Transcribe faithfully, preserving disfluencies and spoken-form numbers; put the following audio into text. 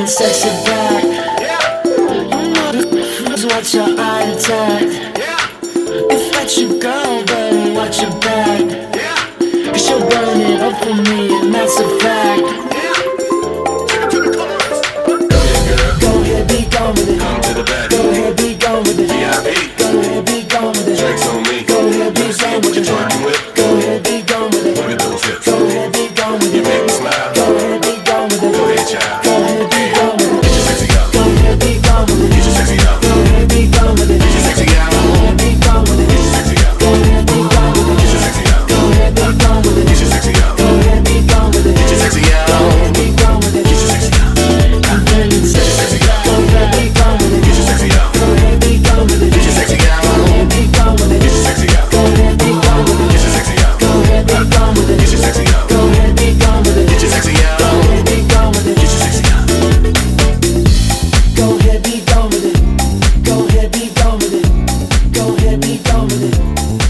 bringing sexy back. You know this, watch your eye attack. If let you go, baby, watch your back. Cause you're burning up for me, and that's a fact. Go ahead, be gone with it. Come to the back. Go ahead, be gone with it. V I P. Go ahead, be gone with it. Drinks on me. Go ahead, be Let's see gone what with you're it. twerking with. Go ahead, be gone with it. Look at those hips. Go ahead, be gone with You it. make me smile. Go ahead, be gone with it. Go ahead, child. Go ahead, be gone with it. Get your sexy out. Go ahead, be gone with it. Get your sexy out. Go ahead, be gone with it. Get your sexy out. Go ahead, be gone with it. Get your sexy out. Go ahead, be gone with it. Get your sexy out. Go ahead, be gone with it. Get your sexy out. Go ahead, be gone with it. Get your sexy out. Go ahead, be gone with it. Get your sexy out. I'm bringing sexy. Go ahead, be gone with it. Get your sexy out. Go ahead, be gone with it. Get your sexy out. Go ahead, be gone with it. Get your sexy out. Go ahead, be gone with it. Get your sexy out. Go ahead, be gone with it. Get your sexy out. Go ahead, be gone with it. Get your sexy out. Go ahead, be gone with it. Get your sexy out. Go ahead, be gone with it. Go ahead, be gone with it. Go ahead, be gone with it.